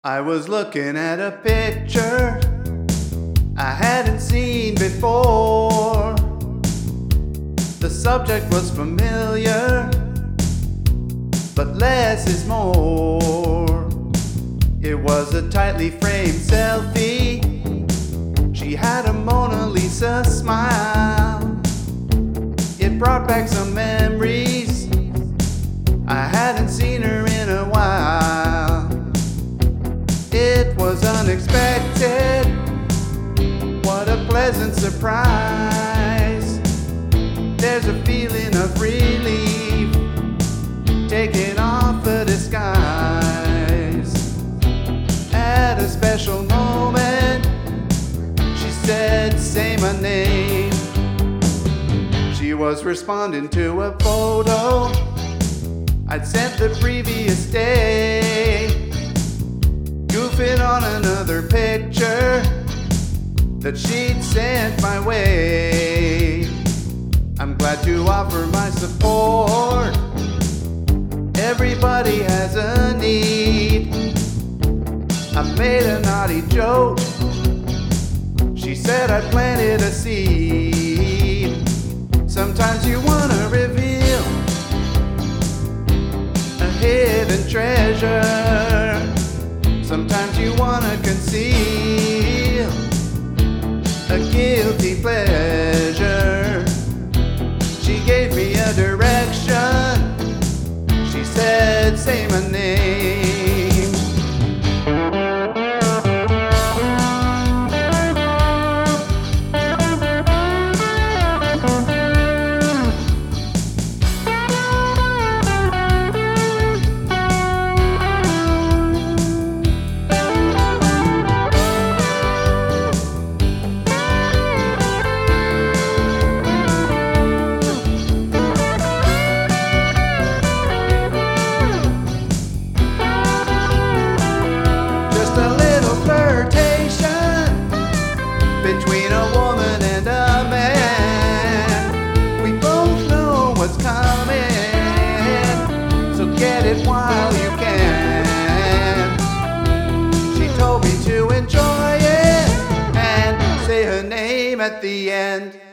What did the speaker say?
I was looking at a picture I hadn't seen before. The subject was familiar, but less is more. It was a tightly framed selfie. She had a Mona Lisa smile. It brought back some memories. I hadn't seen her in a while. It was unexpected. What a pleasant surprise. There's a feeling of relief taking off the disguise. At a special moment, she said, "Say my name." She was responding to a photo I'd sent the previous day, goofing on another picture that she'd sent my way. I'm glad to offer my support. Everybody has a need. I made a naughty joke. She said I planted a seed. Sometimes you wanna reveal a hidden treasure. Sometimes you wanna conceal a guilty pleasure. She gave me a direction. She said, "Say my name." Between a woman and a man, we both know what's coming, so get it while you can. She told me to enjoy it and say her name at the end.